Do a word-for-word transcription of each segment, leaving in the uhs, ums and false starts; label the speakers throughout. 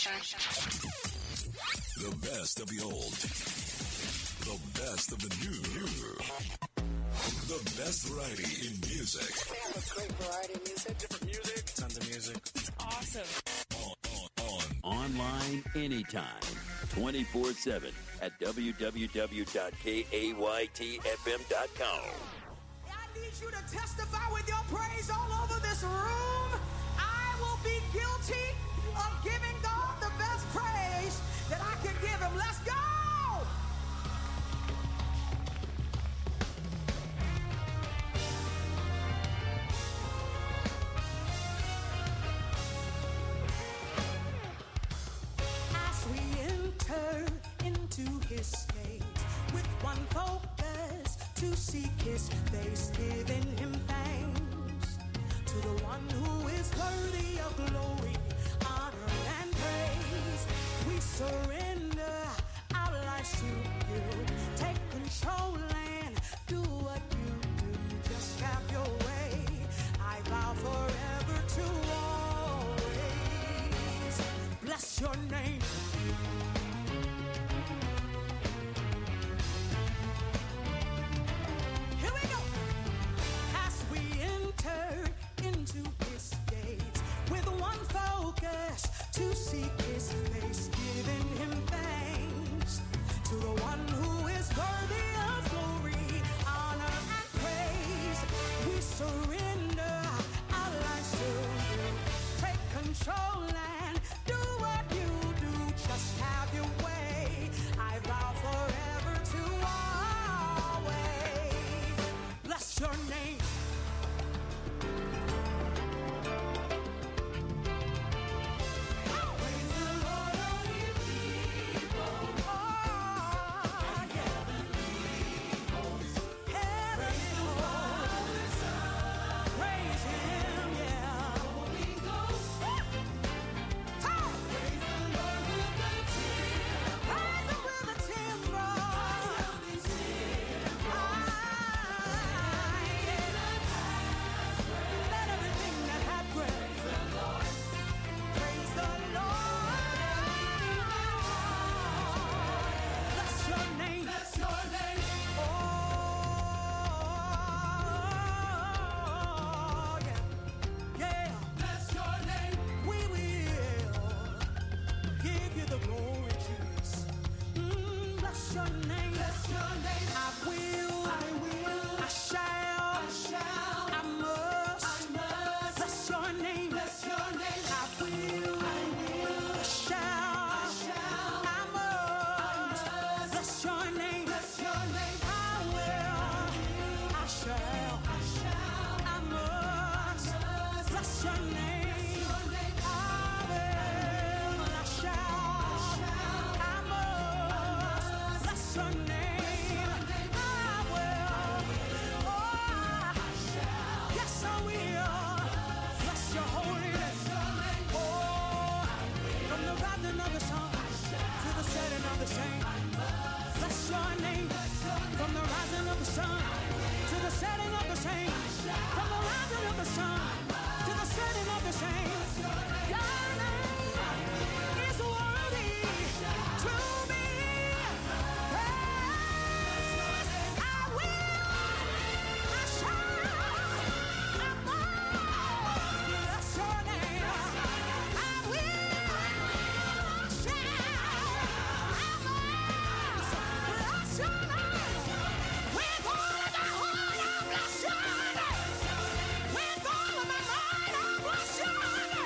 Speaker 1: The best of the old. The best of the new. The best variety in music.
Speaker 2: We have a great variety of music.
Speaker 3: Different music. Tons of music.
Speaker 4: It's awesome.
Speaker 1: On, on, on.
Speaker 5: Online anytime. twenty-four seven at w w w dot kaytfm dot com.
Speaker 6: I need you to testify with your praise all over this room. I will be guilty of giving God the best praise that I can give him. Let's go! As we enter into his gates with one focus to seek his face, giving him thanks to the one who is worthy of glory, honor, and praise. We surrender our lives to you. Take control and do what you do. Just have your way. I vow forever to always bless your name. Here we go. As we enter into his gates with one focus to seek his face, giving him thanks to the one who is worthy of glory, honor, and praise. We surrender our lives to you. Take control and do what you do. Just have your way. I vow forever to always bless your name. Praise the Lord, all ye people. Oh, yeah. Heavenly hosts. Praise him, yeah. Holy Ghost. Talk. Praise the Lord with the timbrel. Praise him with the timbrel. Let everything that hath breath praise the Lord. Bless your name. Bless your name. Oh, yeah. Yeah. Bless your name. We will give you the glory, Jesus. Mm, bless your name. Bless your name. I will. I will. I shall. I shall. I must. I must. Bless your name. Bless your name. I will. I will. I shall. I shall. I must. I must. Bless your name. Bless your name. I will. I shall. I shall. I must. Bless your name. I will. I shall. I must. Bless your name. I will. Oh, yes, I will. Bless your holy name. Oh, from the rising of the sun to the setting of the same. Bless your name. From the rising of the sun to the setting of the same. From the rising of the sun to the setting of the same. Your name is worthy to be praised. I will, I shall, I must bless your name. I will, I shall, I must bless your name. With all of my heart, I bless your name. With all of my mind, I bless your name.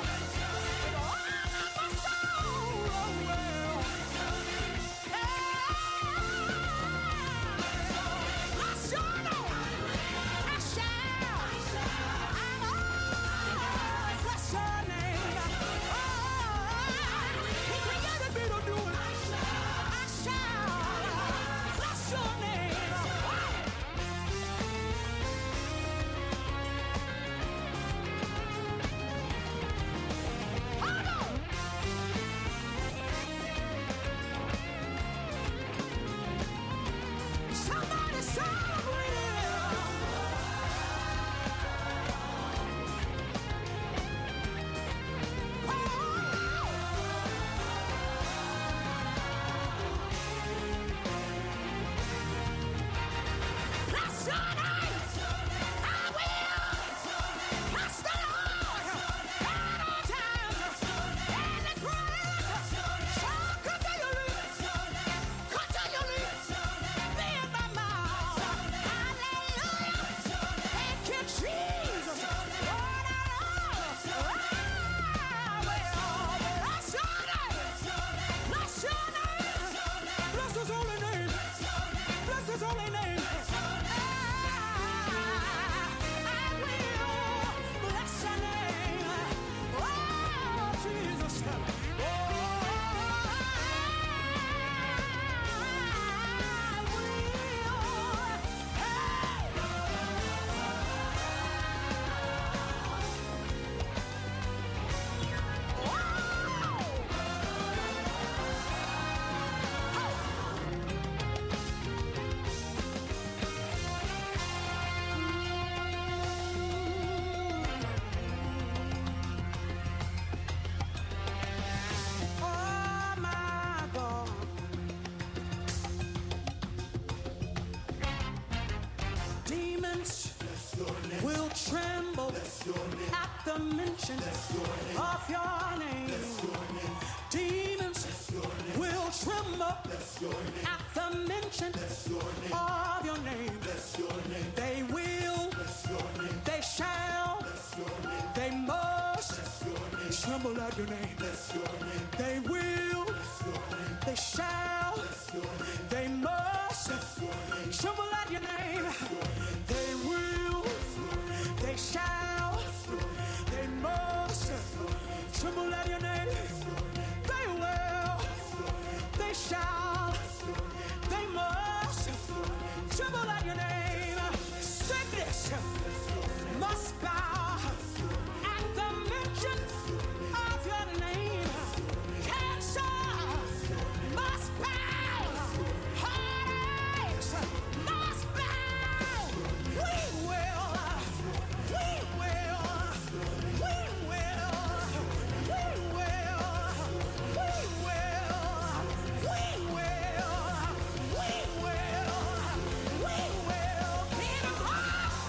Speaker 6: At the mention of your name, they will, they shall, they must tremble at your name. They will, they shall, they must tremble at your name. They will, they shall, they must tremble at your name. They will, they shall, they must tremble at your name. Sickness must bow at the mention of your name. Cancer must bow. Heartaches must bow. We will, we will, we will, we will, we will, we will, we will, we will beat 'em up.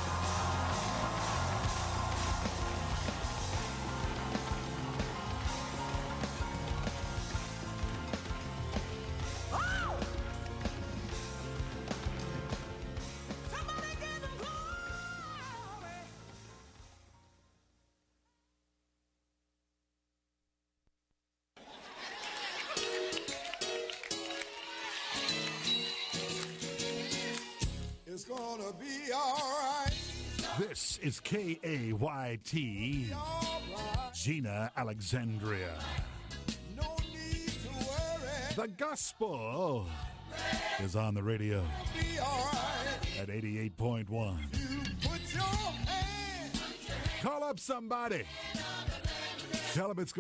Speaker 6: Oh! Somebody give 'em glory.
Speaker 3: It's gonna be alright.
Speaker 4: This is K A Y T,
Speaker 3: Alright.
Speaker 4: Gina Alexandria.
Speaker 3: No need to worry.
Speaker 4: The gospel is on the radio
Speaker 3: Be alright.
Speaker 4: at eighty-eight point one.
Speaker 3: You put your hand.
Speaker 4: Call up somebody. Tell them it's